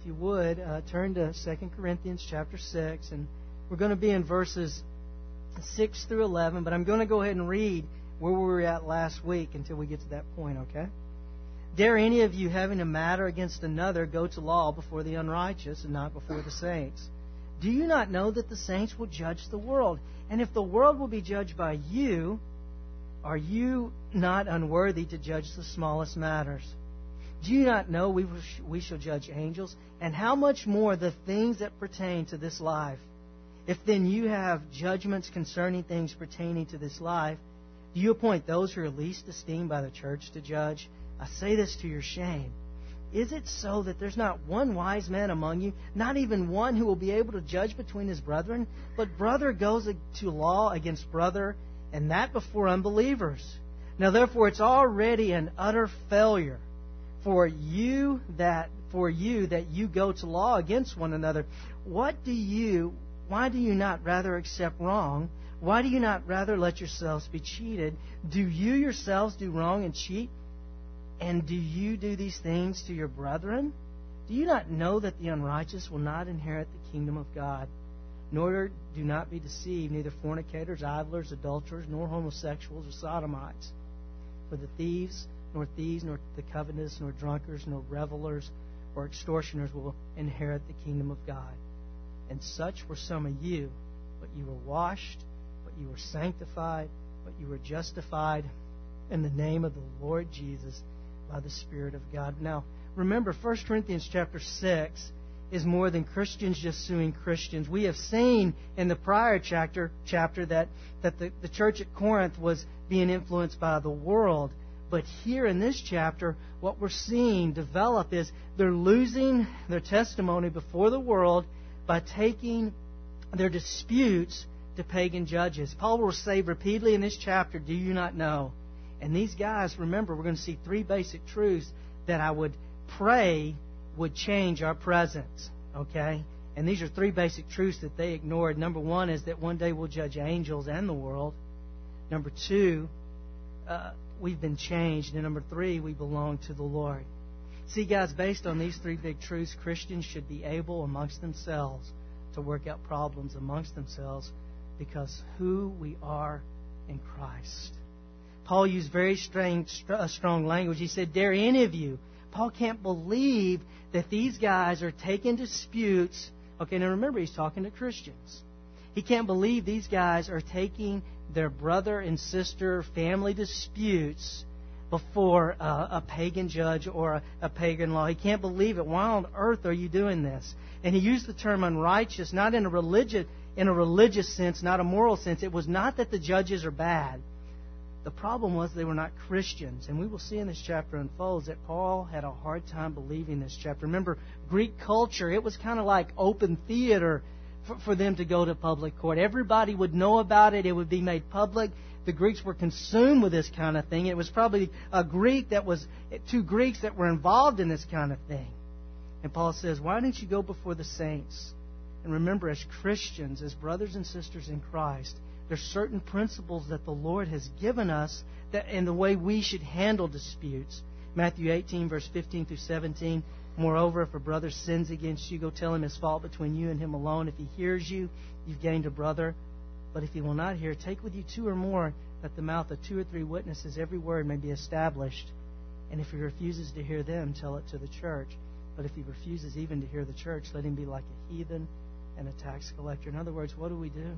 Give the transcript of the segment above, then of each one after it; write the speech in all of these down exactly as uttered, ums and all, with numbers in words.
you would, uh, turn to Second Corinthians chapter six, and we're going to be in verses six through eleven, but I'm going to go ahead and read where we were at last week until we get to that point, okay? Dare any of you, having a matter against another, go to law before the unrighteous and not before the saints? Do you not know that the saints will judge the world? And if the world will be judged by you, are you not unworthy to judge the smallest matters? Do you not know we, we shall judge angels? And how much more the things that pertain to this life? If then you have judgments concerning things pertaining to this life, do you appoint those who are least esteemed by the church to judge? I say this to your shame. Is it so that there's not one wise man among you, not even one who will be able to judge between his brethren? But brother goes to law against brother, and that before unbelievers. Now therefore it's already an utter failure for you that for you that you go to law against one another. What do you why do you not rather accept wrong? Why do you not rather let yourselves be cheated? Do you yourselves do wrong and cheat? And do you do these things to your brethren? Do you not know that the unrighteous will not inherit the kingdom of God? Nor do not be deceived, neither fornicators, idlers, adulterers, nor homosexuals or sodomites. For the thieves, nor thieves, nor the covetous, nor drunkards, nor revelers, or extortioners will inherit the kingdom of God. And such were some of you, but you were washed, but you were sanctified, but you were justified in the name of the Lord Jesus by the Spirit of God. Now, remember, First Corinthians chapter six is more than Christians just suing Christians. We have seen in the prior chapter chapter that, that the, the church at Corinth was being influenced by the world. But here in this chapter, what we're seeing develop is they're losing their testimony before the world by taking their disputes to pagan judges. Paul will say repeatedly in this chapter, do you not know? And these guys, remember, we're going to see three basic truths that I would pray would change our presence. Okay? And these are three basic truths that they ignored. Number one is that one day we'll judge angels and the world. Number two, uh, we've been changed. And number three, we belong to the Lord. See, guys, based on these three big truths, Christians should be able amongst themselves to work out problems amongst themselves because who we are in Christ. Paul used very strange, strong language. He said, dare any of you. Paul can't believe that these guys are taking disputes. Okay, now remember, he's talking to Christians. He can't believe these guys are taking their brother and sister family disputes before a, a pagan judge or a, a pagan law. He can't believe it. Why on earth are you doing this? And he used the term unrighteous, not in a religious, in a religious sense, not a moral sense. It was not that the judges are bad. The problem was they were not Christians. And we will see in this chapter unfolds that Paul had a hard time believing this chapter. Remember, Greek culture, it was kind of like open theater for, for them to go to public court. Everybody would know about it. It would be made public. The Greeks were consumed with this kind of thing. It was probably a Greek that was, two Greeks that were involved in this kind of thing. And Paul says, why don't you go before the saints? And remember, as Christians, as brothers and sisters in Christ, there's certain principles that the Lord has given us that in the way we should handle disputes. Matthew eighteen, verse fifteen through seventeen. Moreover, if a brother sins against you, go tell him his fault between you and him alone. If he hears you, you've gained a brother. But if he will not hear, take with you two or more, that the mouth of two or three witnesses every word may be established. And if he refuses to hear them, tell it to the church. But if he refuses even to hear the church, let him be like a heathen and a tax collector. In other words, what do we do?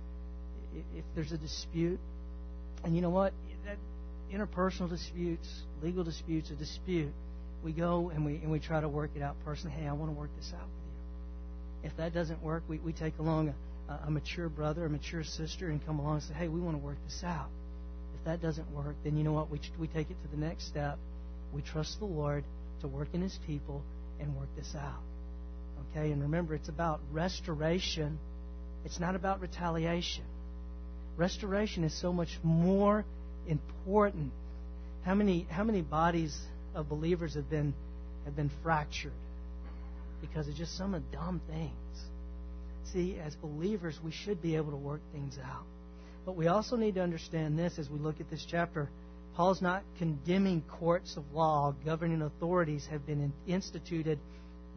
If there's a dispute, and you know what? That interpersonal disputes, legal disputes, a dispute, we go and we and we try to work it out personally. Hey, I want to work this out with you. If that doesn't work, we, we take along a, a mature brother, a mature sister, and come along and say, hey, we want to work this out. If that doesn't work, then you know what? We we take it to the next step. We trust the Lord to work in His people and work this out. Okay, and remember, it's about restoration. It's not about retaliation. Restoration is so much more important. How many how many bodies of believers have been have been fractured because of just some of dumb things? See, as believers, we should be able to work things out. But we also need to understand this as we look at this chapter. Paul's not condemning courts of law. Governing authorities have been instituted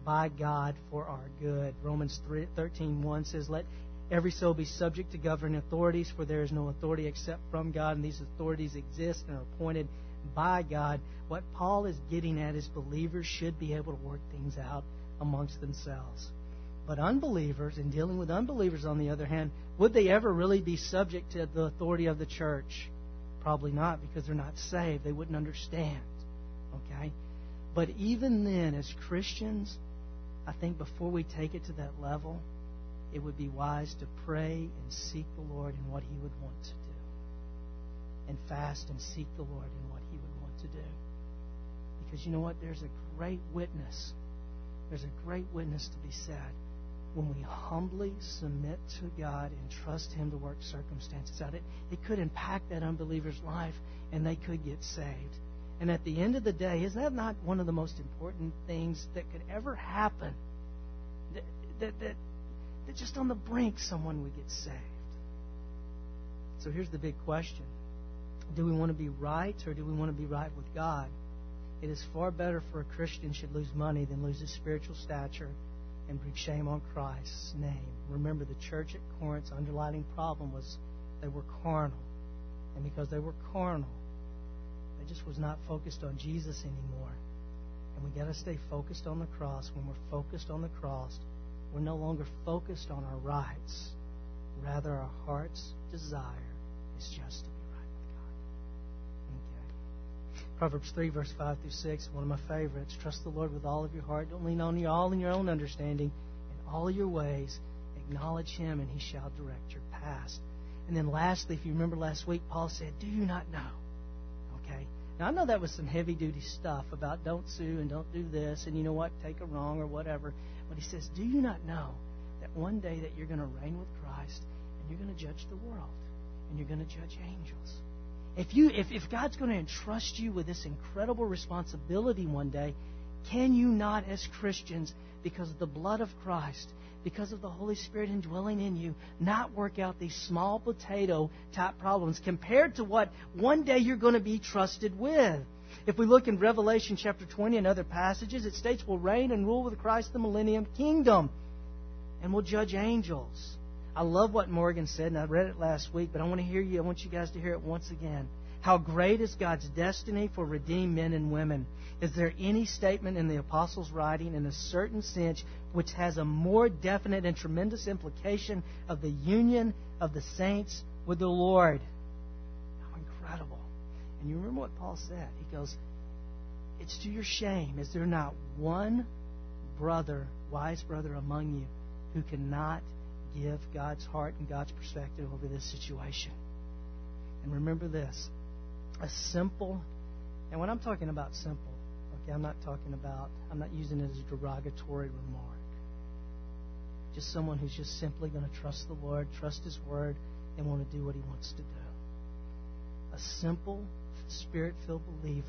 by God for our good. Romans thirteen one says, let every soul be subject to governing authorities, for there is no authority except from God, and these authorities exist and are appointed by God. What Paul is getting at is believers should be able to work things out amongst themselves. But unbelievers, in dealing with unbelievers on the other hand, would they ever really be subject to the authority of the church? Probably not, because they're not saved. They wouldn't understand. Okay? But even then, as Christians, I think before we take it to that level, it would be wise to pray and seek the Lord in what He would want to do. And fast and seek the Lord in what He would want to do. Because you know what? There's a great witness. There's a great witness to be said when we humbly submit to God and trust Him to work circumstances out. It, it could impact that unbeliever's life, and they could get saved. And at the end of the day, is that not one of the most important things that could ever happen? That, that, that, that just on the brink someone would get saved. So here's the big question. Do we want to be right, or do we want to be right with God? It is far better for a Christian should lose money than lose his spiritual stature and bring shame on Christ's name. Remember, the church at Corinth's underlying problem was they were carnal. And because they were carnal, they just was not focused on Jesus anymore. And we got to stay focused on the cross. When we're focused on the cross, we're no longer focused on our rights. Rather, our heart's desire is just to be right with God. Okay. Proverbs three, verse five through six, one of my favorites. Trust the Lord with all of your heart. Don't lean on you all in your own understanding. In all your ways, acknowledge Him, and He shall direct your paths. And then lastly, if you remember last week, Paul said, do you not know? Okay. Now, I know that was some heavy-duty stuff about don't sue and don't do this, and you know what, take a wrong or whatever. But he says, do you not know that one day that you're going to reign with Christ, and you're going to judge the world, and you're going to judge angels? If you, if, if God's going to entrust you with this incredible responsibility one day, can you not, as Christians, because of the blood of Christ, because of the Holy Spirit indwelling in you, not work out these small potato type problems compared to what one day you're going to be trusted with? If we look in Revelation chapter twenty and other passages, it states we'll reign and rule with Christ the millennium kingdom, and we'll judge angels. I love what Morgan said, and I read it last week, but I want to hear you. I want you guys to hear it once again. How great is God's destiny for redeemed men and women? Is there any statement in the Apostles' writing in a certain sense which has a more definite and tremendous implication of the union of the saints with the Lord? How incredible. And you remember what Paul said. He goes, it's to your shame. Is there not one brother, wise brother among you, who cannot give God's heart and God's perspective over this situation? And remember this. A simple, and when I'm talking about simple, okay, I'm not talking about, I'm not using it as a derogatory remark. Just someone who's just simply going to trust the Lord, trust His Word, and want to do what He wants to do. A simple, Spirit-filled believer,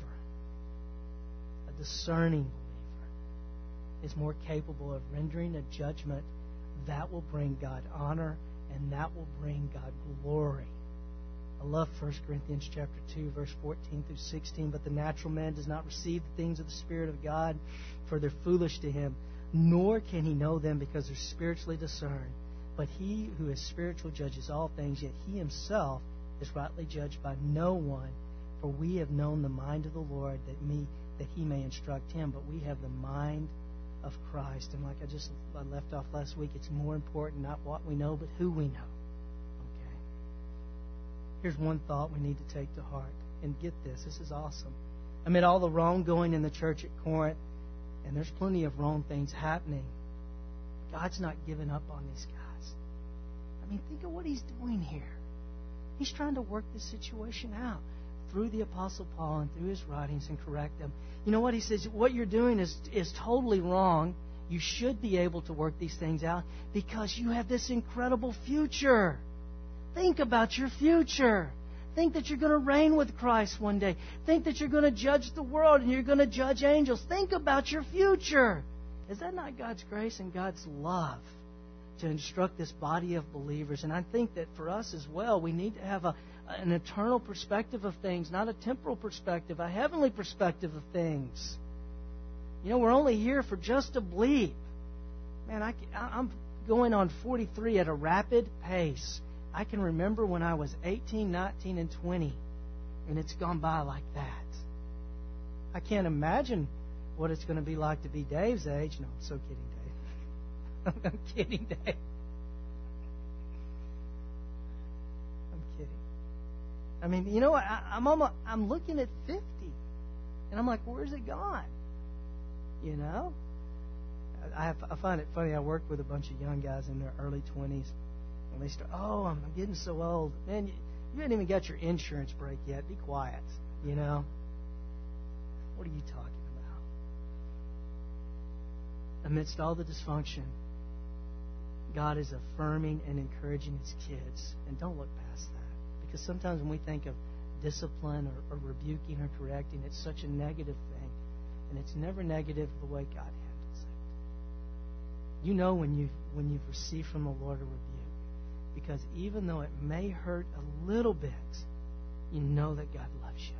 a discerning believer, is more capable of rendering a judgment that will bring God honor and that will bring God glory. I love First Corinthians chapter two, verse fourteen through sixteen. But the natural man does not receive the things of the Spirit of God, for they're foolish to him, nor can he know them because they're spiritually discerned. But he who is spiritual judges all things, yet he himself is rightly judged by no one. For we have known the mind of the Lord, that me that He may instruct him. But we have the mind of Christ. And like I just I left off last week, it's more important not what we know, but who we know. Okay. Here's one thought we need to take to heart. And get this, this is awesome. Amid all the wrongdoing in the church at Corinth, and there's plenty of wrong things happening, God's not giving up on these guys. I mean, think of what He's doing here. He's trying to work this situation out through the Apostle Paul and through his writings and correct them. You know what? He says, what you're doing is, is totally wrong. You should be able to work these things out because you have this incredible future. Think about your future. Think that you're going to reign with Christ one day. Think that you're going to judge the world and you're going to judge angels. Think about your future. Is that not God's grace and God's love to instruct this body of believers? And I think that for us as well, we need to have a, an eternal perspective of things, not a temporal perspective, a heavenly perspective of things. You know, we're only here for just a bleep. Man, I, I'm going on forty-three at a rapid pace. I can remember when I was eighteen, nineteen, and twenty, and it's gone by like that. I can't imagine what it's going to be like to be Dave's age. No, I'm so kidding, Dave. I'm kidding, Dave. I'm kidding. I mean, you know what? I, I'm almost, I'm looking at fifty, and I'm like, where's it gone? You know? I, I find it funny. I worked with a bunch of young guys in their early twenties, and they start, oh, I'm getting so old. Man, you, you haven't even got your insurance break yet. Be quiet, you know? What are you talking about? Amidst all the dysfunction, God is affirming and encouraging His kids. And don't look past that. Because sometimes when we think of discipline or, or rebuking or correcting, it's such a negative thing. And it's never negative the way God handles it. You know when you've, when you've received from the Lord a rebuke. Because even though it may hurt a little bit, you know that God loves you.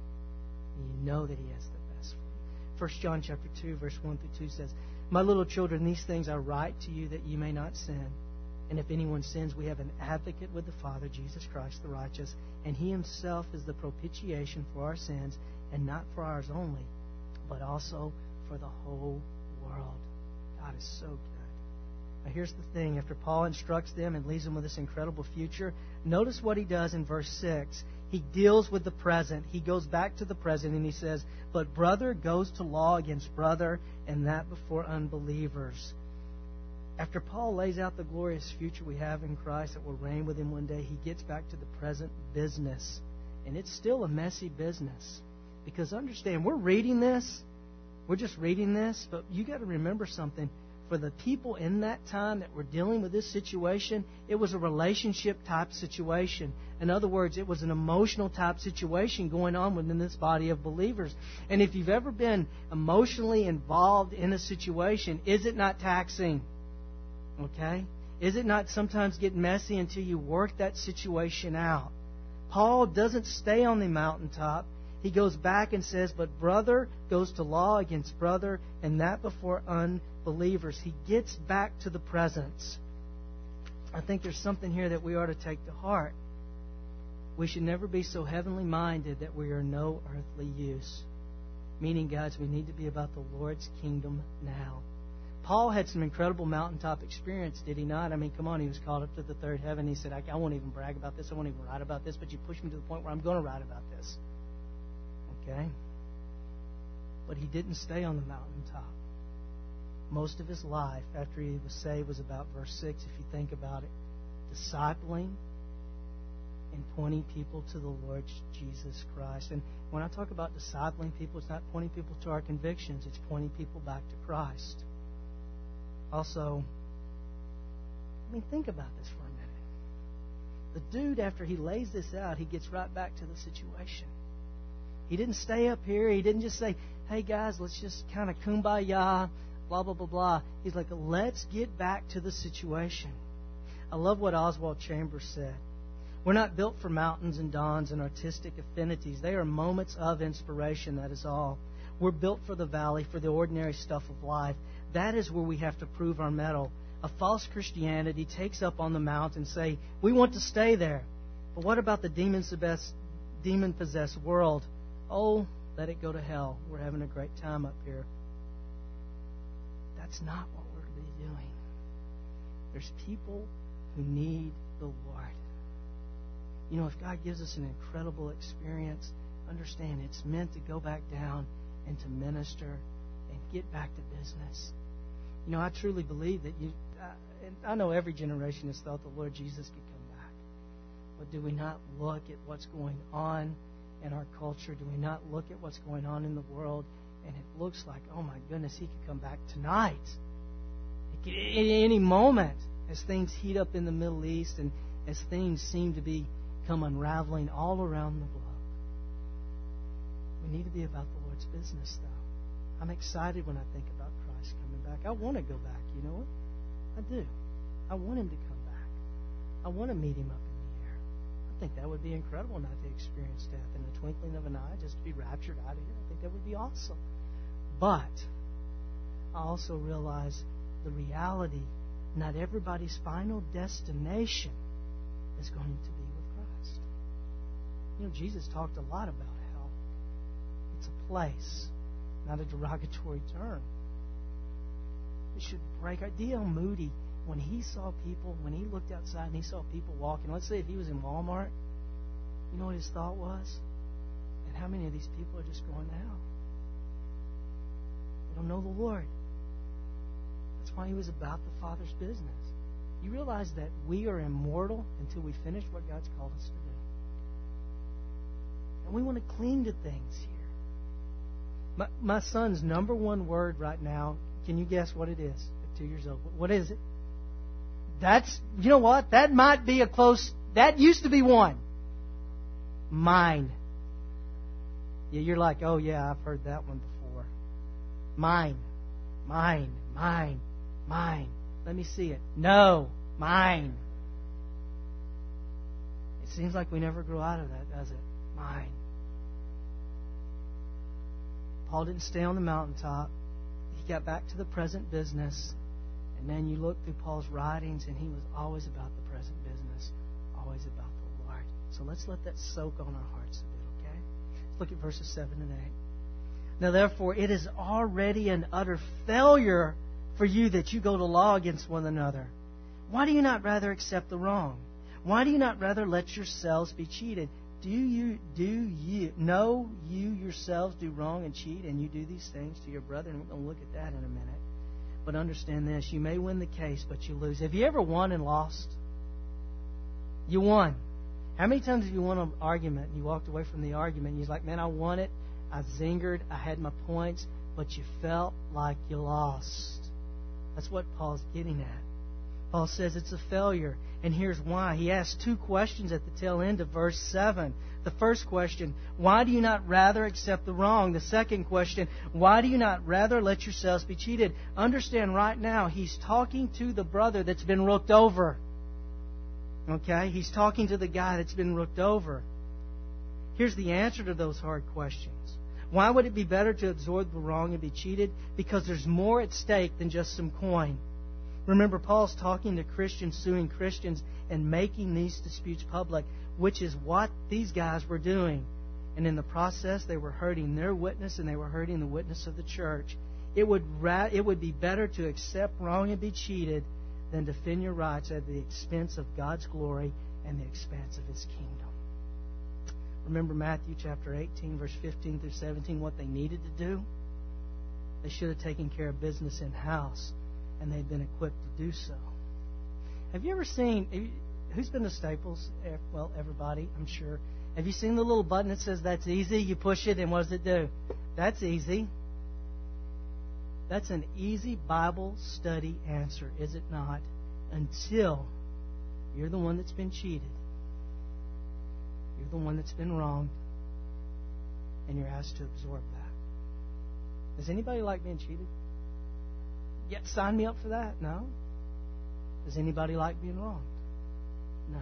And you know that He has the best for you. First John chapter two, verse one through two says, My little children, these things I write to you that you may not sin. And if anyone sins, we have an advocate with the Father, Jesus Christ the righteous. And He Himself is the propitiation for our sins, and not for ours only, but also for the whole world. God is so good. Now here's the thing. After Paul instructs them and leaves them with this incredible future, notice what he does in verse six. He deals with the present. He goes back to the present and he says, But brother goes to law against brother, and that before unbelievers. After Paul lays out the glorious future we have in Christ that will reign with Him one day, he gets back to the present business. And it's still a messy business. Because understand, we're reading this. We're just reading this. But you got to remember something. For the people in that time that were dealing with this situation, it was a relationship type situation. In other words, it was an emotional type situation going on within this body of believers. And if you've ever been emotionally involved in a situation, is it not taxing? Okay? Is it not sometimes get messy until you work that situation out? Paul doesn't stay on the mountaintop. He goes back and says, But brother goes to law against brother, and that before unbelievers. He gets back to the presence. I think there's something here that we ought to take to heart. We should never be so heavenly minded that we are no earthly use. Meaning, guys, we need to be about the Lord's kingdom now. Paul had some incredible mountaintop experience, did he not? I mean, come on, he was called up to the third heaven. He said, I, I won't even brag about this. I won't even write about this. But you pushed me to the point where I'm going to write about this. Okay? But he didn't stay on the mountaintop. Most of his life after he was saved was about verse six, if you think about it. Discipling and pointing people to the Lord Jesus Christ. And when I talk about discipling people, it's not pointing people to our convictions. It's pointing people back to Christ. Also, I mean, think about this for a minute. The dude, after he lays this out, he gets right back to the situation. He didn't stay up here. He didn't just say, hey, guys, let's just kind of kumbaya, blah, blah, blah, blah. He's like, let's get back to the situation. I love what Oswald Chambers said. We're not built for mountains and dawns and artistic affinities. They are moments of inspiration, that is all. We're built for the valley, for the ordinary stuff of life. That is where we have to prove our mettle. A false Christianity takes up on the mount and say, we want to stay there. But what about the demon-possessed, demon-possessed world? Oh, let it go to hell. We're having a great time up here. That's not what we're to be doing. There's people who need the Lord. You know, if God gives us an incredible experience, understand it's meant to go back down and to minister and get back to business. You know, I truly believe that you, uh, and I know every generation has thought the Lord Jesus could come back. But do we not look at what's going on in our culture? Do we not look at what's going on in the world? And it looks like, oh my goodness, He could come back tonight. It could, at any moment, as things heat up in the Middle East and as things seem to become unraveling all around the globe. We need to be about the Lord's business, though. I'm excited when I think about Christ coming back. I want to go back, you know what? I do. I want Him to come back. I want to meet Him up in the air. I think that would be incredible not to experience death in the twinkling of an eye, just to be raptured out of here. I think that would be awesome. But I also realize the reality, not everybody's final destination is going to be with Christ. You know, Jesus talked a lot about hell. It's a place, not a derogatory term. It should break our... D L Moody, when he saw people, when he looked outside and he saw people walking, let's say if he was in Walmart, you know what his thought was? And how many of these people are just going to hell? They don't know the Lord. That's why he was about the Father's business. You realize that we are immortal until we finish what God's called us to do. And we want to cling to things here. My, my son's number one word right now, can you guess what it is at two years old? What is it? That's, you know what? That might be a close, that used to be one. Mine. Yeah, you're like, oh yeah, I've heard that one before. Mine. Mine. Mine. Mine. Let me see it. No. Mine. It seems like we never grow out of that, does it? Mine. Paul didn't stay on the mountaintop. He got back to the present business. And then you look through Paul's writings, and he was always about the present business, always about the Lord. So let's let that soak on our hearts a bit, okay? Let's look at verses seven and eight. Now, therefore, it is already an utter failure for you that you go to law against one another. Why do you not rather accept the wrong? Why do you not rather let yourselves be cheated? Do you, do you, know you yourselves do wrong and cheat, and you do these things to your brother? And we're going to look at that in a minute. But understand this, you may win the case, but you lose. Have you ever won and lost? You won. How many times have you won an argument and you walked away from the argument and you're like, man, I won it, I zingered, I had my points, but you felt like you lost? That's what Paul's getting at. Paul says it's a failure, and here's why. He asks two questions at the tail end of verse seven. The first question, why do you not rather accept the wrong? The second question, why do you not rather let yourselves be cheated? Understand right now, he's talking to the brother that's been looked over. Okay? He's talking to the guy that's been looked over. Here's the answer to those hard questions. Why would it be better to absorb the wrong and be cheated? Because there's more at stake than just some coin. Remember, Paul's talking to Christians, suing Christians, and making these disputes public, which is what these guys were doing. And in the process, they were hurting their witness, and they were hurting the witness of the church. It would ra- it would be better to accept wrong and be cheated than defend your rights at the expense of God's glory and the expanse of His kingdom. Remember Matthew chapter eighteen, verse fifteen through seventeen, what they needed to do? They should have taken care of business in-house, and they'd been equipped to do so. Have you ever seen, who's been to Staples? Well, everybody, I'm sure. Have you seen the little button that says that's easy? You push it, and what does it do? That's easy. That's an easy Bible study answer, is it not? Until you're the one that's been cheated. You're the one that's been wronged, and you're asked to absorb that. Does anybody like being cheated? Yeah, sign me up for that? No. Does anybody like being wronged? No.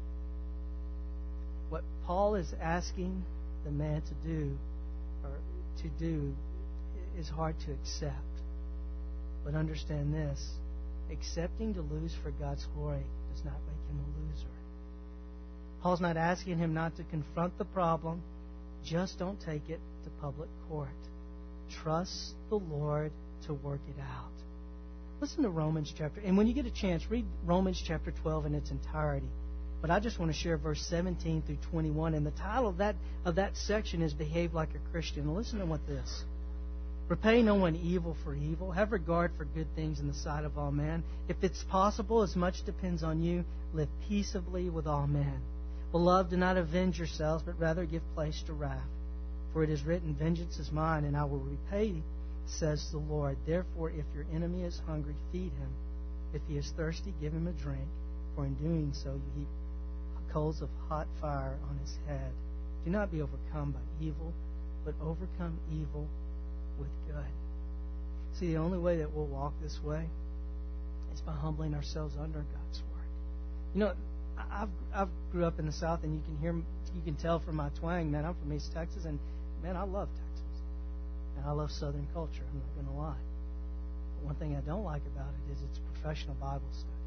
What Paul is asking the man to do, or to do, is hard to accept. But understand this: accepting to lose for God's glory does not make him a loser. Paul's not asking him not to confront the problem. Just don't take it to public court. Trust the Lord to work it out. Listen to Romans chapter, and when you get a chance, read Romans chapter twelve in its entirety. But I just want to share verse seventeen through twenty-one, and the title of that of that section is "Behave Like a Christian." Listen to what this: repay no one evil for evil. Have regard for good things in the sight of all men. If it's possible, as much depends on you, live peaceably with all men. Beloved, do not avenge yourselves, but rather give place to wrath. For it is written, "Vengeance is mine, and I will repay, says the Lord." Therefore, if your enemy is hungry, feed him. If he is thirsty, give him a drink. For in doing so, you heap coals of hot fire on his head. Do not be overcome by evil, but overcome evil with good. See, the only way that we'll walk this way is by humbling ourselves under God's word. You know, I've I've grew up in the South, and you can hear, you can tell from my twang, man. I'm from East Texas, and man, I love Texas, and I love Southern culture. I'm not going to lie. One thing I don't like about it is it's professional Bible study.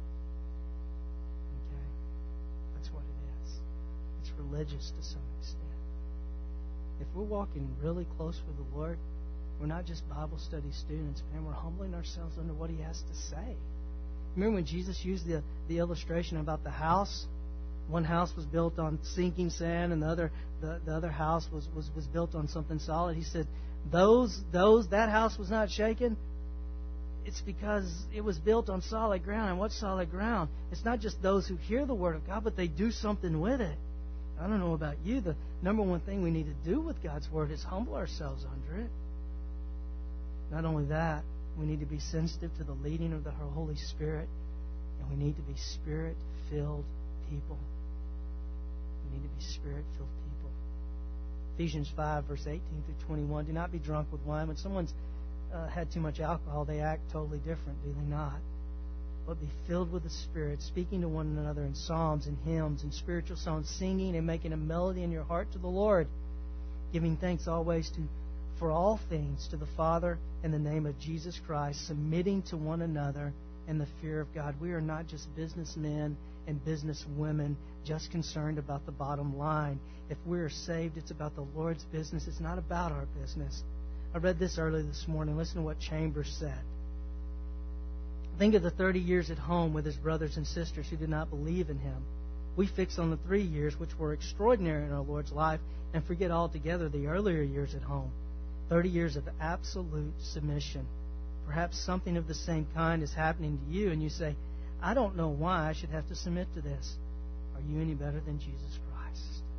Okay? That's what it is. It's religious to some extent. If we're walking really close with the Lord, we're not just Bible study students, man. We're humbling ourselves under what He has to say. Remember when Jesus used the, the illustration about the house? One house was built on sinking sand, and the other the, the other house was, was, was built on something solid. He said, those those that house was not shaken. It's because it was built on solid ground. And what's solid ground? It's not just those who hear the Word of God, but they do something with it. I don't know about you. The number one thing we need to do with God's Word is humble ourselves under it. Not only that, we need to be sensitive to the leading of the Holy Spirit, and we need to be Spirit-filled people. We need to be Spirit-filled people. Ephesians five, verse eighteen through twenty-one. Do not be drunk with wine. When someone's uh, had too much alcohol, they act totally different, do they not? But be filled with the Spirit, speaking to one another in psalms and hymns and spiritual songs, singing and making a melody in your heart to the Lord, giving thanks always to for all things to the Father in the name of Jesus Christ, submitting to one another in the fear of God. We are not just businessmen and businesswomen just concerned about the bottom line. If we are saved, it's about the Lord's business. It's not about our business. I read this earlier this morning. Listen to what Chambers said. Think of the thirty years at home with his brothers and sisters who did not believe in him. We fix on the three years which were extraordinary in our Lord's life and forget altogether the earlier years at home. thirty years of absolute submission. Perhaps something of the same kind is happening to you, and you say, I don't know why I should have to submit to this. Are you any better than Jesus Christ?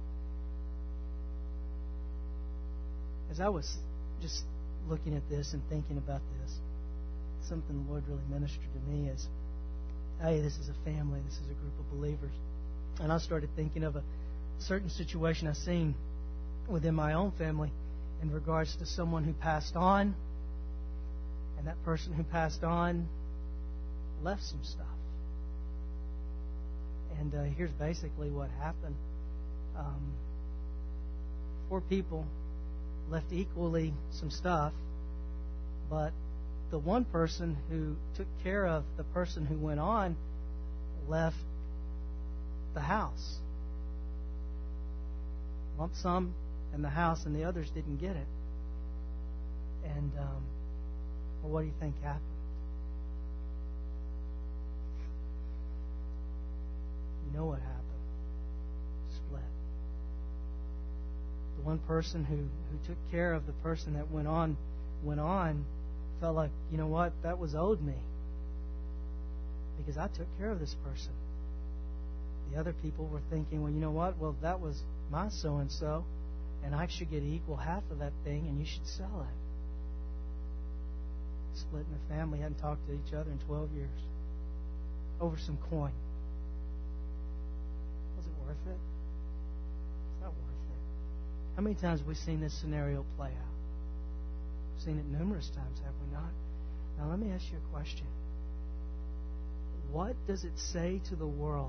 As I was just looking at this and thinking about this, something the Lord really ministered to me is, hey, this is a family, this is a group of believers. And I started thinking of a certain situation I've seen within my own family in regards to someone who passed on, and that person who passed on left some stuff. And uh, here's basically what happened. Um, four people left equally some stuff, but the one person who took care of the person who went on left the house. Lump sum and the house, and the others didn't get it. And, um, well, what do you think happened? You know what happened. Split. The one person who, who took care of the person that went on went on felt like, you know what, that was owed me because I took care of this person. The other people were thinking, well, you know what, well, that was my so-and-so, and I should get equal half of that thing, and you should sell it. Split in the family, hadn't talked to each other in twelve years over some coin. Was it worth it? It's not worth it. How many times have we seen this scenario play out? We've seen it numerous times, have we not? Now let me ask you a question. What does it say to the world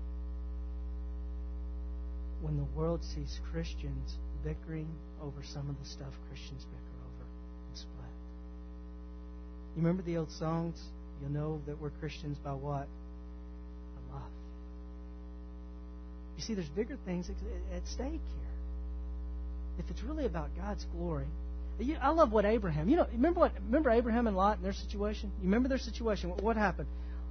when the world sees Christians bickering over some of the stuff Christians bicker over and split? You remember the old songs? You'll know that we're Christians by what? By love. You see, there's bigger things at stake here. If it's really about God's glory. You, I love what Abraham, you know, remember what, remember Abraham and Lot and their situation? You remember their situation? What, what happened?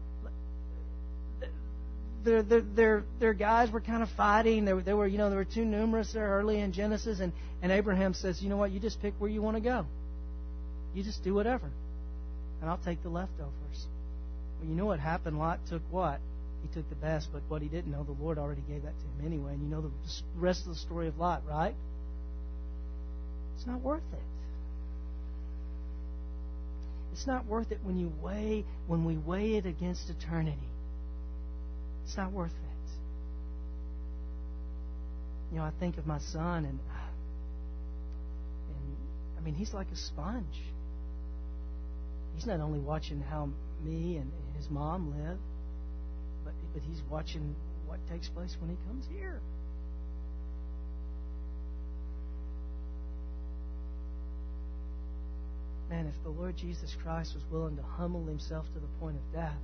Their, their, their, their guys were kind of fighting. They were, they were, you know, they were too numerous there early in Genesis. And, and Abraham says, you know what, you just pick where you want to go. You just do whatever. And I'll take the leftovers. Well, you know what happened? Lot took what? He took the best, but what he didn't know, the Lord already gave that to him anyway. And you know the rest of the story of Lot, right? It's not worth it. It's not worth it when you weigh, when we weigh it against eternity. It's not worth it. You know, I think of my son, and, and I mean, he's like a sponge. He's not only watching how me and his mom live, but, but he's watching what takes place when he comes here. man, if the Lord Jesus Christ was willing to humble Himself to the point of death,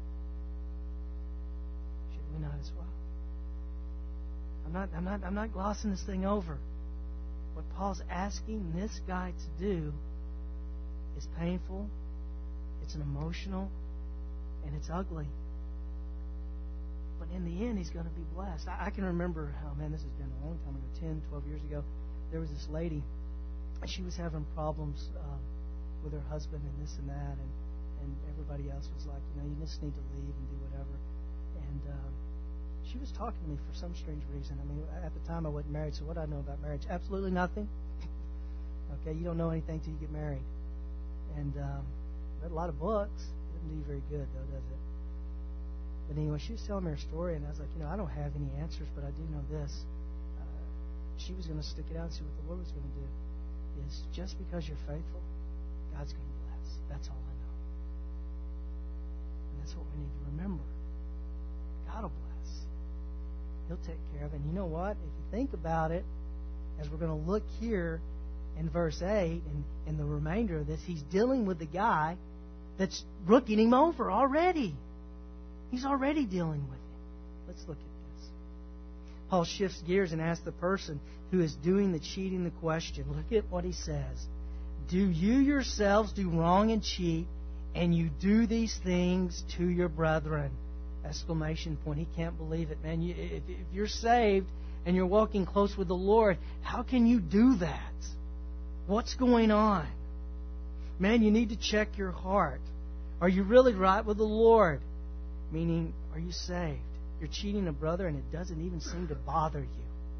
should we not as well? I'm not, I'm not, I'm not glossing this thing over. What Paul's asking this guy to do is painful, it's an emotional, and it's ugly. But in the end, he's going to be blessed. I, I can remember, oh man, this has been a long time ago, ten, twelve years ago. There was this lady, and she was having problems um, with her husband and this and that, and, and everybody else was like, you know, you just need to leave and do whatever. And um, she was talking to me for some strange reason. I mean, at the time I wasn't married, so what do I know about marriage? Absolutely nothing. Okay, you don't know anything till you get married. And um, read a lot of books. Doesn't do you very good, though, does it? But anyway, she was telling me her story, and I was like, you know, I don't have any answers, but I do know this. Uh, she was going to stick it out and see what the Lord was going to do. Is just because you're faithful, God's going to bless. That's all I know. And that's what we need to remember. God will bless. He'll take care of it. And you know what? If you think about it, as we're going to look here in verse eight and in the remainder of this, he's dealing with the guy that's rooking him over already. He's already dealing with him. Let's look at this. Paul shifts gears and asks the person who is doing the cheating the question. Look at what he says. Do you yourselves do wrong and cheat, and you do these things to your brethren? Exclamation point. He can't believe it, man. You, if, if you're saved and you're walking close with the Lord, how can you do that? What's going on? Man, you need to check your heart. Are you really right with the Lord? Meaning, are you saved? You're cheating a brother and it doesn't even seem to bother you.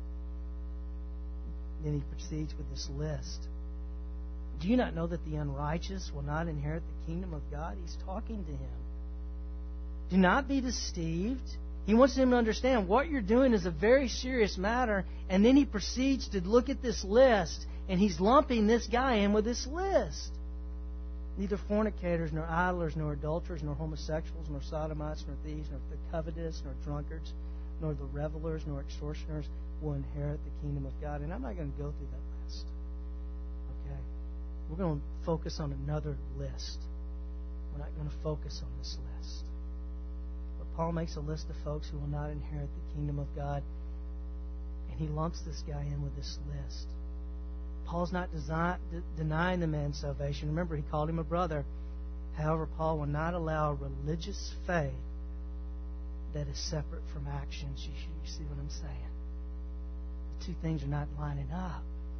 Then he proceeds with this list. Do you not know that the unrighteous will not inherit the kingdom of God? He's talking to him. Do not be deceived. He wants him to understand what you're doing is a very serious matter. And then he proceeds to look at this list, and he's lumping this guy in with this list. Neither fornicators, nor idlers, nor adulterers, nor homosexuals, nor sodomites, nor thieves, nor the covetous, nor drunkards, nor the revelers, nor extortioners will inherit the kingdom of God. And I'm not going to go through that list. Okay? We're going to focus on another list. We're not going to focus on this list. But Paul makes a list of folks who will not inherit the kingdom of God. And he lumps this guy in with this list. Paul's not design, de- denying the man's salvation. Remember, he called him a brother. However, Paul will not allow religious faith that is separate from actions. You, you see what I'm saying? The two things are not lining up.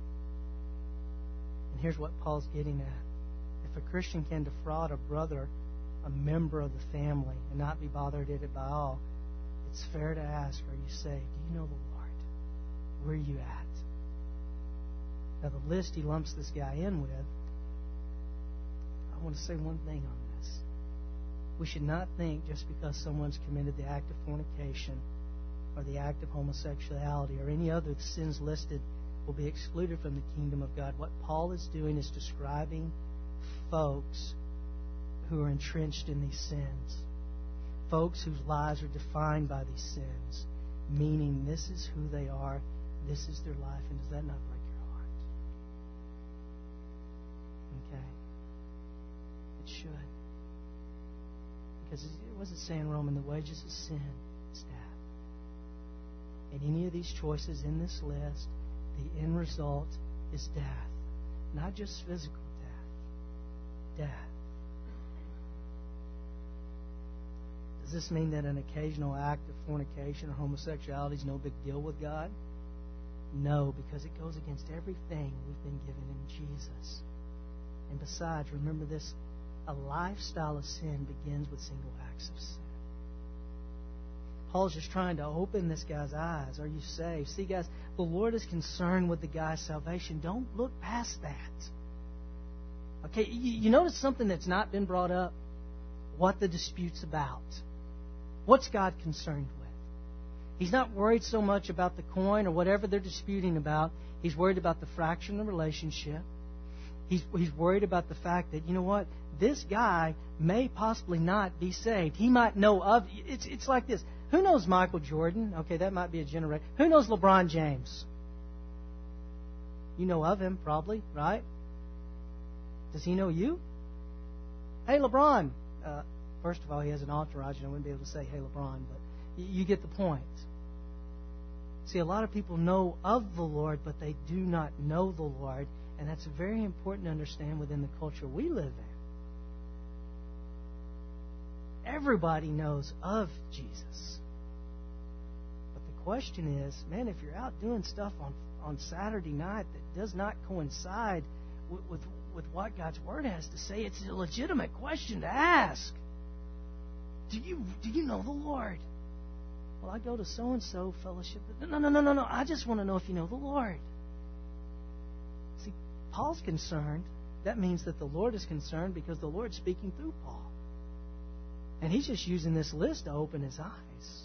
And here's what Paul's getting at. If a Christian can defraud a brother, a member of the family, and not be bothered at it by all, it's fair to ask, are you saved? Do you know the Lord? Where are you at? Now, the list he lumps this guy in with, I want to say one thing on this. We should not think just because someone's committed the act of fornication or the act of homosexuality or any other sins listed will be excluded from the kingdom of God. What Paul is doing is describing folks who are entrenched in these sins. Folks whose lives are defined by these sins. Meaning this is who they are, this is their life, and does that not break your heart? Okay. It should. Because it wasn't saying, Roman, the wages of sin is death. And any of these choices in this list, the end result is death. Not just physical death. Death. Does this mean that an occasional act of fornication or homosexuality is no big deal with God? No, because it goes against everything we've been given in Jesus. And besides, remember this, a lifestyle of sin begins with single acts of sin. Paul's just trying to open this guy's eyes. Are you saved? See, guys, the Lord is concerned with the guy's salvation. Don't look past that. Okay, you, you notice something that's not been brought up? What the dispute's about. What's God concerned with? He's not worried so much about the coin or whatever they're disputing about. He's worried about the fraction of the relationship. He's, he's worried about the fact that, you know what, this guy may possibly not be saved. He might know of... It's, it's like this. Who knows Michael Jordan? Okay, that might be a generation. Who knows LeBron James? You know of him, probably, right? Does he know you? Hey, LeBron. Uh, first of all, he has an entourage, and I wouldn't be able to say, hey, LeBron, but you, you get the point. See, a lot of people know of the Lord, but they do not know the Lord, and that's very important to understand within the culture we live in. Everybody knows of Jesus. But the question is, man, if you're out doing stuff on, on Saturday night that does not coincide with, with, with what God's Word has to say, it's a legitimate question to ask. Do you, do you know the Lord? Well, I go to so-and-so fellowship. No, no, no, no, no. I just want to know if you know the Lord. See, Paul's concerned. That means that the Lord is concerned because the Lord's speaking through Paul. And he's just using this list to open his eyes.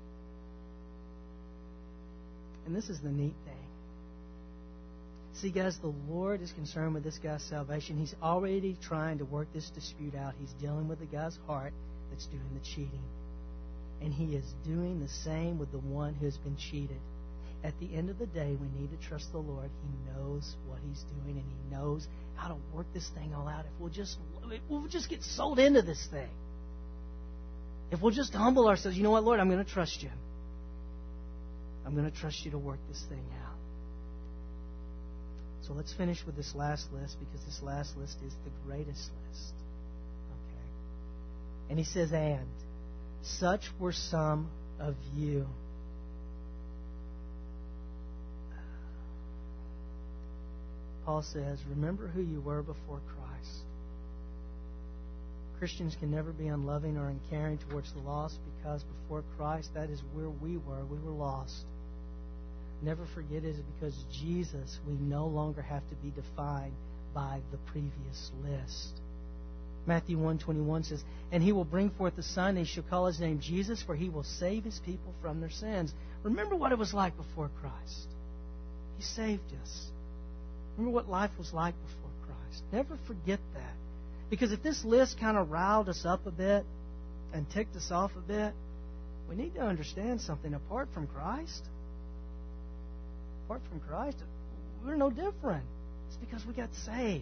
And this is the neat thing. See, guys, the Lord is concerned with this guy's salvation. He's already trying to work this dispute out. He's dealing with the guy's heart that's doing the cheating. And He is doing the same with the one who has been cheated. At the end of the day, we need to trust the Lord. He knows what He's doing, and He knows how to work this thing all out. If we'll just, if we'll just get sold into this thing. If we'll just humble ourselves, you know what, Lord, I'm going to trust You. I'm going to trust You to work this thing out. So let's finish with this last list, because this last list is the greatest list. Okay? And He says, and such were some of you. Paul says, remember who you were before Christ. Christians can never be unloving or uncaring towards the lost, because before Christ, that is where we were. We were lost. Never forget it is because Jesus, we no longer have to be defined by the previous list. Matthew one twenty-one says, and He will bring forth a son, and He shall call His name Jesus, for He will save His people from their sins. Remember what it was like before Christ. He saved us. Remember what life was like before Christ. Never forget that. Because if this list kind of riled us up a bit and ticked us off a bit, we need to understand something. Apart from Christ, apart from Christ, we're no different. It's because we got saved.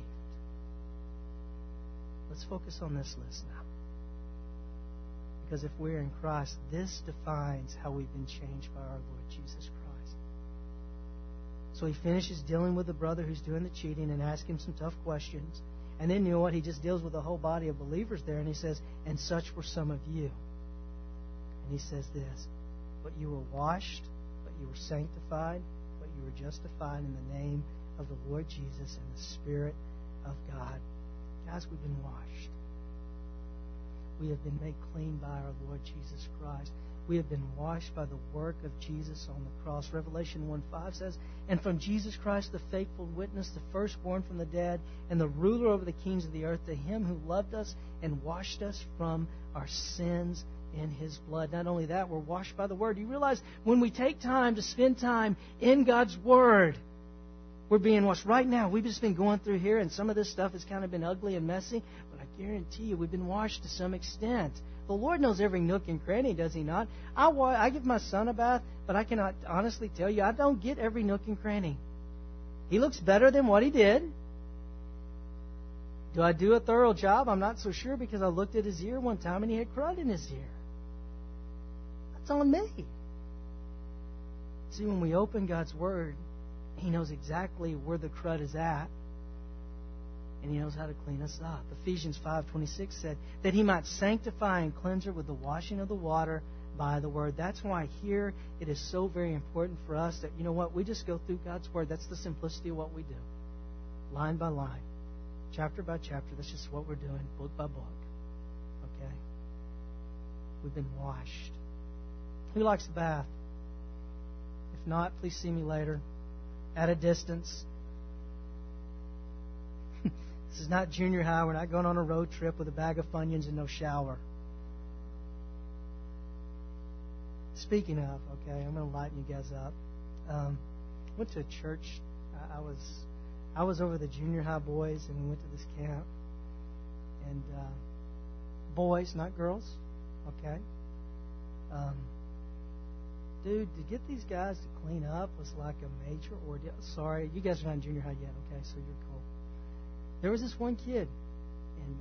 Let's focus on this list now. Because if we're in Christ, this defines how we've been changed by our Lord Jesus Christ. So he finishes dealing with the brother who's doing the cheating and asks him some tough questions. And then, you know what? He just deals with the whole body of believers there. And he says, and such were some of you. And he says this, but you were washed, but you were sanctified, but you were justified in the name of the Lord Jesus and the Spirit of God. Guys, we've been washed. We have been made clean by our Lord Jesus Christ. We have been washed by the work of Jesus on the cross. Revelation one five says, and from Jesus Christ, the faithful witness, the firstborn from the dead, and the ruler over the kings of the earth, to Him who loved us and washed us from our sins in His blood. Not only that, we're washed by the Word. You realize when we take time to spend time in God's Word, we're being washed. Right now, we've just been going through here, and some of this stuff has kind of been ugly and messy, but I guarantee you we've been washed to some extent. The Lord knows every nook and cranny, does He not? I, I give my son a bath, but I cannot honestly tell you, I don't get every nook and cranny. He looks better than what he did. Do I do a thorough job? I'm not so sure, because I looked at his ear one time and he had crud in his ear. That's on me. See, when we open God's Word, He knows exactly where the crud is at, and He knows how to clean us up. Ephesians five twenty-six said that He might sanctify and cleanse her with the washing of the water by the Word. That's why here it is so very important for us that, you know what, we just go through God's Word. That's the simplicity of what we do. Line by line, chapter by chapter. That's just what we're doing, book by book. Okay? We've been washed. Who likes a bath? If not, please see me later. At a distance. This is not junior high. We're not going on a road trip with a bag of Funyuns and no shower. Speaking of, okay, I'm going to lighten you guys up. Um, went to a church. I, I was I was over the junior high boys, and we went to this camp. And uh, boys, not girls. Okay. Um, Dude, to get these guys to clean up was like a major ordeal. Sorry, you guys are not in junior high yet, okay, so you're cool. There was this one kid, and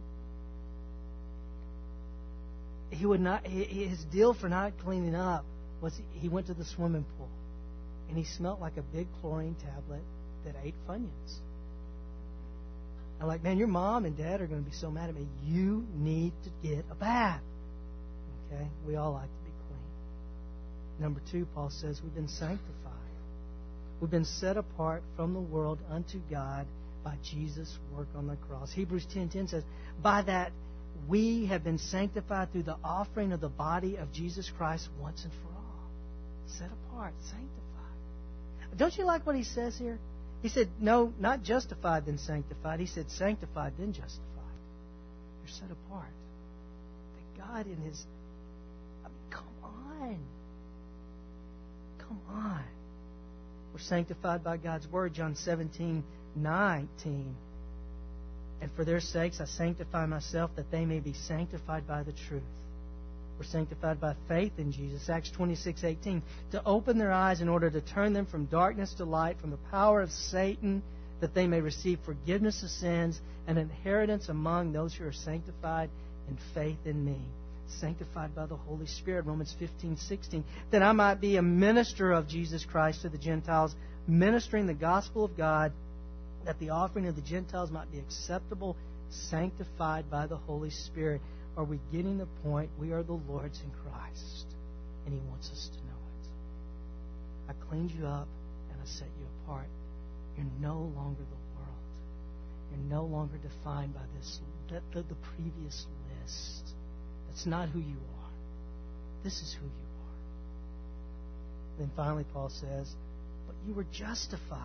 he would not. His deal for not cleaning up was he went to the swimming pool, and he smelled like a big chlorine tablet that ate Funyuns. I'm like, man, your mom and dad are going to be so mad at me. You need to get a bath. Okay, we all like to be clean. Number two, Paul says we've been sanctified. We've been set apart from the world unto God by Jesus' work on the cross. Hebrews ten ten says, by that we have been sanctified through the offering of the body of Jesus Christ once and for all. Set apart, sanctified. Don't you like what he says here? He said, no, not justified then sanctified. He said sanctified then justified. You're set apart. That God in His... I mean, come on. Come on. We're sanctified by God's Word. John seventeen nineteen. And for their sakes I sanctify myself, that they may be sanctified by the truth. We're sanctified by faith in Jesus. Acts twenty-six eighteen. To open their eyes in order to turn them from darkness to light, from the power of Satan, that they may receive forgiveness of sins and inheritance among those who are sanctified in faith in me. Sanctified by the Holy Spirit. Romans fifteen sixteen. That I might be a minister of Jesus Christ to the Gentiles, ministering the gospel of God, that the offering of the Gentiles might be acceptable, sanctified by the Holy Spirit. Are we getting the point? We are the Lord's in Christ, and He wants us to know it. I cleaned you up, and I set you apart. You're no longer the world. You're no longer defined by this the, the, the previous list. That's not who you are. This is who you are. Then finally, Paul says, but you were justified.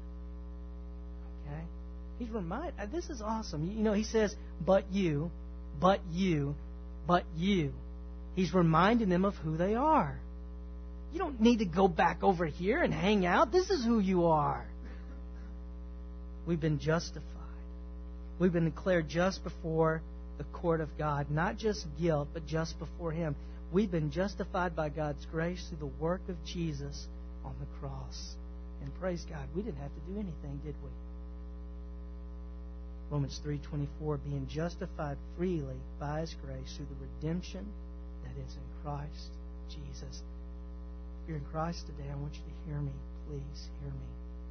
Okay? He's reminded. This is awesome. You know, he says, but you... But you, but you. He's reminding them of who they are. You don't need to go back over here and hang out. This is who you are. We've been justified. We've been declared just before the court of God. Not just guilt, but just before Him. We've been justified by God's grace through the work of Jesus on the cross. And praise God, we didn't have to do anything, did we? Romans three twenty-four, being justified freely by His grace through the redemption that is in Christ Jesus. If you're in Christ today, I want you to hear me. Please hear me.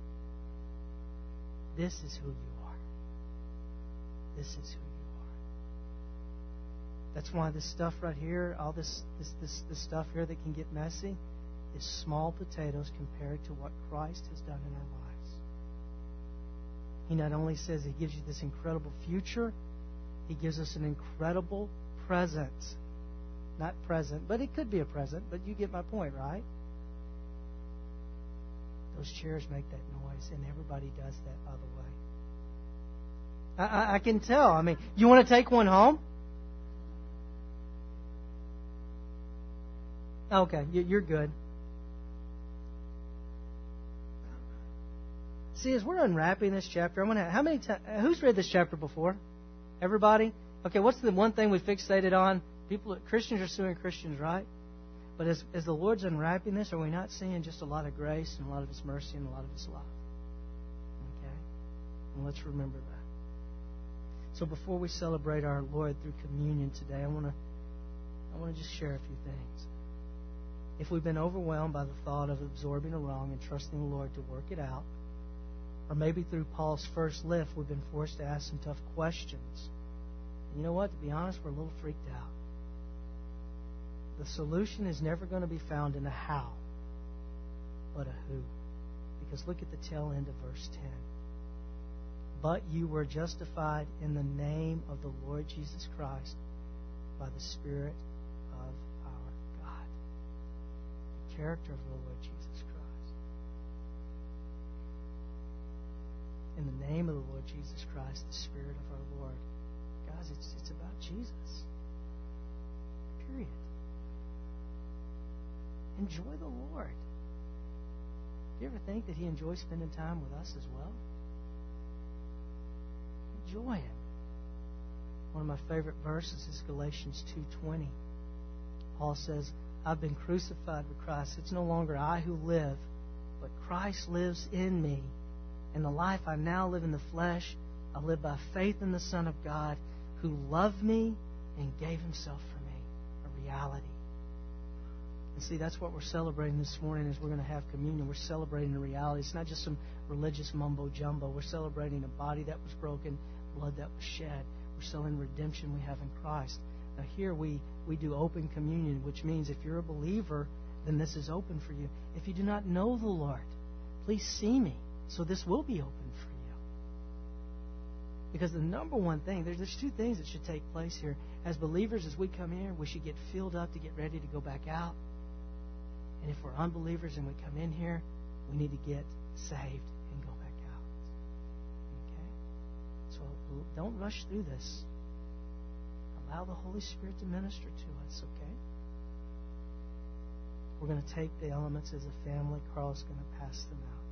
This is who you are. This is who you are. That's why this stuff right here, all this, this, this, this stuff here that can get messy, is small potatoes compared to what Christ has done in our lives. He not only says He gives you this incredible future, He gives us an incredible present. Not present, but it could be a present, but you get my point, right? Those chairs make that noise, and everybody does that, by the way. I, I, I can tell. I mean, you want to take one home? Okay, you're good. See, as we're unwrapping this chapter, I want to. How many times? Who's read this chapter before? Everybody? Okay. What's the one thing we fixated on? People, Christians are suing Christians, right? But as as the Lord's unwrapping this, are we not seeing just a lot of grace and a lot of His mercy and a lot of His love? Okay. And let's remember that. So before we celebrate our Lord through communion today, I want to I want to just share a few things. If we've been overwhelmed by the thought of absorbing a wrong and trusting the Lord to work it out, or maybe through Paul's first lift, we've been forced to ask some tough questions. And you know what? To be honest, we're a little freaked out. The solution is never going to be found in a how, but a who. Because look at the tail end of verse ten. But you were justified in the name of the Lord Jesus Christ by the Spirit of our God. The character of the Lord Jesus Christ. In the name of the Lord Jesus Christ, the Spirit of our Lord. Guys, it's, it's about Jesus. Period. Enjoy the Lord. Do you ever think that He enjoys spending time with us as well? Enjoy Him. One of my favorite verses is Galatians two twenty. Paul says, I've been crucified with Christ. It's no longer I who live, but Christ lives in me. And the life I now live in the flesh, I live by faith in the Son of God who loved me and gave Himself for me. A reality. And see, that's what we're celebrating this morning as we're going to have communion. We're celebrating a reality. It's not just some religious mumbo-jumbo. We're celebrating a body that was broken, blood that was shed. We're celebrating redemption we have in Christ. Now here we, we do open communion, which means if you're a believer, then this is open for you. If you do not know the Lord, please see me, so this will be open for you. Because the number one thing, there's, there's two things that should take place here. As believers, as we come here, we should get filled up to get ready to go back out. And if we're unbelievers and we come in here, we need to get saved and go back out. Okay? So don't rush through this. Allow the Holy Spirit to minister to us, okay? We're going to take the elements as a family. Carl's going to pass them out.